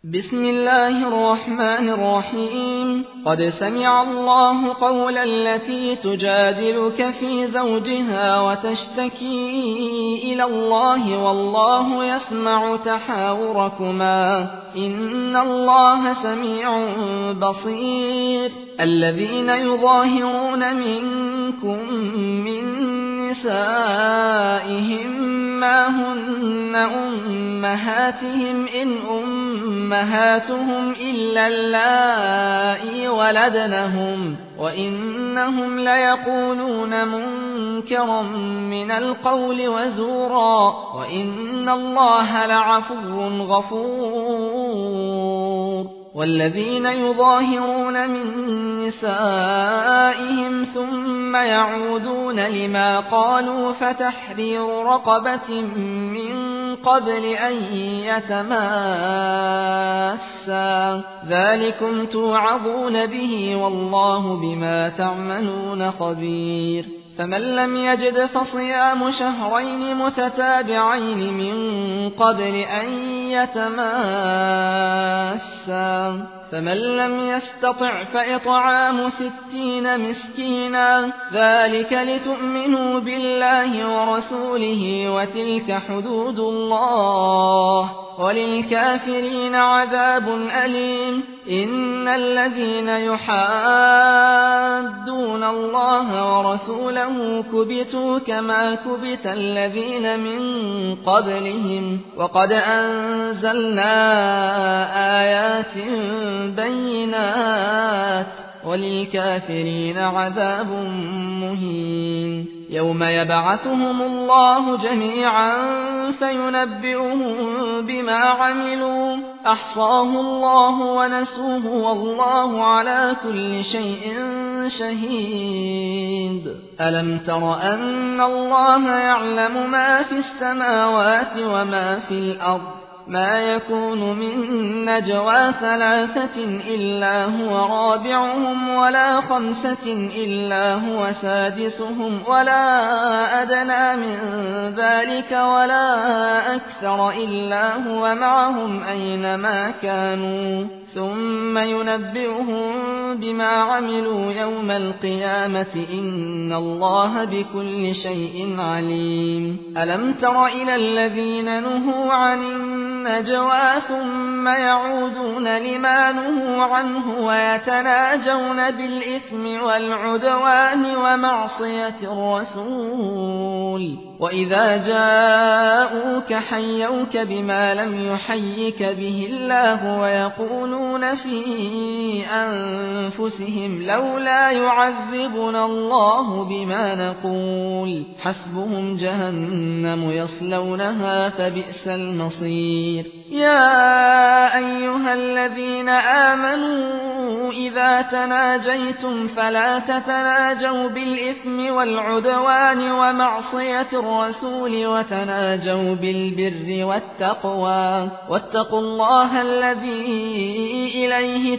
بسم الله الرحمن الرحيم قد سمع الله قول التي تجادلك في زوجها وتشتكي إلى الله والله يسمع تحاوركما إن الله سميع بصير الذين يظاهرون منكم من نسائهم ما هن أمهاتهم إن أمهاتهم إلا اللائي ولدنهم وإنهم ليقولون منكرا من القول وزورا وإن الله لعفو غفور والذين يظاهرون من نسائهم ثم يعودون لما قالوا فتحرير رقبة من قبل أن يتماسا ذلكم توعظون به والله بما تعملون خبير فمن لم يجد فصيام شهرين متتابعين من قبل أن يتماسا فمن لم يستطع فإطعام 60 مسكينا ذلك لتؤمنوا بالله ورسوله وتلك حدود الله وللكافرين عذاب أليم إن الذين يحادون الله ورسوله كبتوا كما كبت الذين من قبلهم وقد أنزلنا آيات بينات وللكافرين عذاب مهين يوم يبعثهم الله جميعا فينبئهم بما عملوا أحصاه الله ونسوه والله على كل شيء شهيد ألم تر أن الله يعلم ما في السماوات وما في الأرض ما يكون من نجوى 3 إلا هو رابعهم ولا 5 إلا هو سادسهم ولا أدنى من ذلك ولا أكثر إلا هو معهم أينما كانوا ثم ينبئهم بما عملوا يوم القيامة إن الله بكل شيء عليم ألم تر إلى الذين نهوا عن النجوى ثم يعودون لما نهوا عنه ويتناجون بالإثم والعدوان ومعصية الرسول وإذا جاءوك حيوك بما لم يحيك به الله ويقولون في أنفسهم لولا يعذبنا الله بما نقول حسبهم جهنم يصلونها فبئس المصير يا أيها الذين آمنوا إذا تناجيتم فلا تتناجوا بالإثم والعدوان ومعصية الرسول وتناجوا بالبر والتقوى واتقوا الله الذي إليه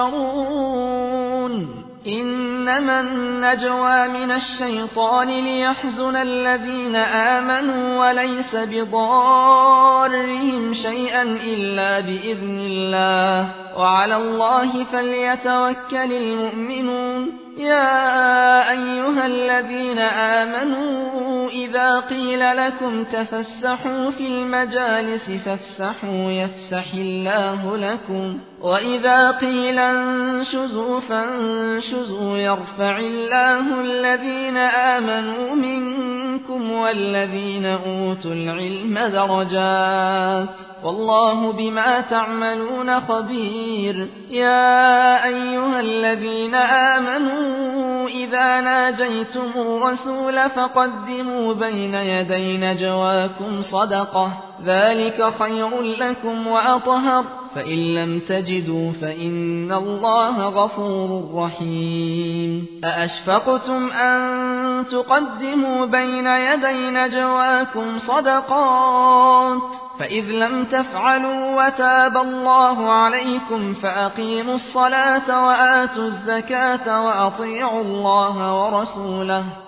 تحشرون إنما النجوى من الشيطان ليحزن الذين آمنوا وليس بضارهم شيئا إلا بإذن الله وعلى الله فليتوكل المؤمنون يا أيها الذين آمنوا إذا قيل لكم تفسحوا في المجالس فافسحوا يفسح الله لكم وإذا قيل انشزوا فانشزوا يرفع الله الذين آمنوا منكم والذين أوتوا العلم درجات والله بما تعملون خبير يا أيها الذين آمنوا إذا ناجيتم الرسول فقدموا بين يدي نجواكم صدقة ذلك خير لكم وأطهر فإن لم تجدوا فإن الله غفور رحيم أأشفقتم أن تقدموا بين يدي نجواكم صدقات فإذ لم تفعلوا وتاب الله عليكم فأقيموا الصلاة وآتوا الزكاة وأطيعوا الله ورسوله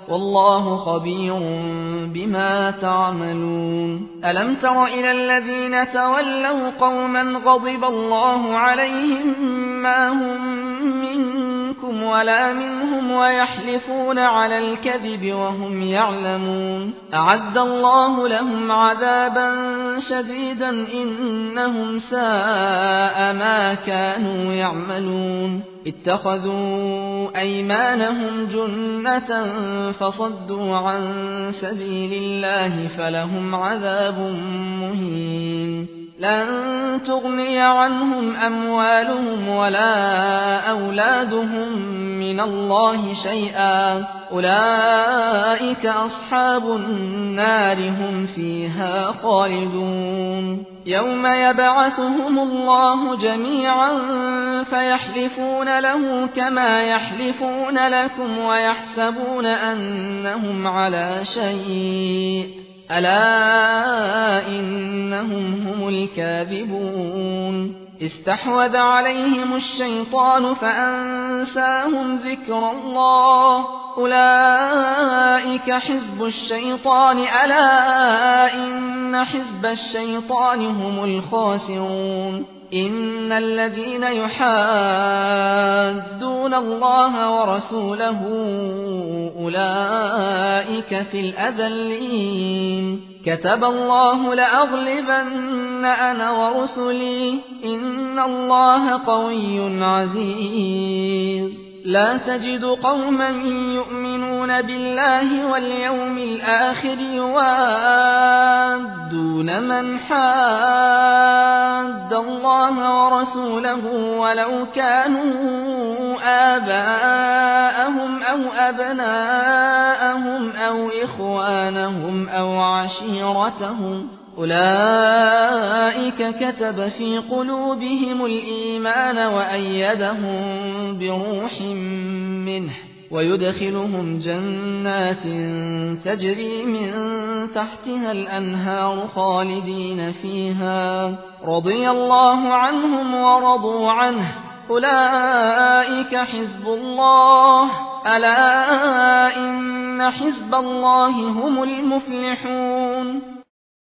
والله خبير بما تعملون ألم تر إلى الذين تولوا قوما غضب الله عليهم ما هم منكم ولا منهم ويحلفون على الكذب وهم يعلمون أعد الله لهم عذابا شديدا إنهم ساء ما كانوا يعملون اتخذوا أيمانهم جنة فصدوا عن سبيل الله فلهم عذاب مهين لن تغني عنهم أموالهم ولا أولادهم من الله شيئا أولئك أصحاب النار هم فيها خالدون يوم يبعثهم الله جميعا فيحلفون له كما يحلفون لكم ويحسبون أنهم على شيء ألا إنهم هم الكاذبون استحوذ عليهم الشيطان فأنساهم ذكر الله أولئك حزب الشيطان ألا إن حزب الشيطان هم الخاسرون إن الذين يحادون الله ورسوله أولئك في الأذلين كتب الله لأغلبن أنا ورسلي إن الله قوي عزيز لا تجد قوما يؤمنون بالله واليوم الآخر يوادون من حاد الله ورسوله ولو كانوا آباءهم أو أبناءهم أو إخوانهم أو عشيرتهم أولئك كتب في قلوبهم الإيمان وأيدهم بروح منه ويدخلهم جنات تجري من تحتها الأنهار خالدين فيها رضي الله عنهم ورضوا عنه أولئك حزب الله ألا إن حزب الله هم المفلحون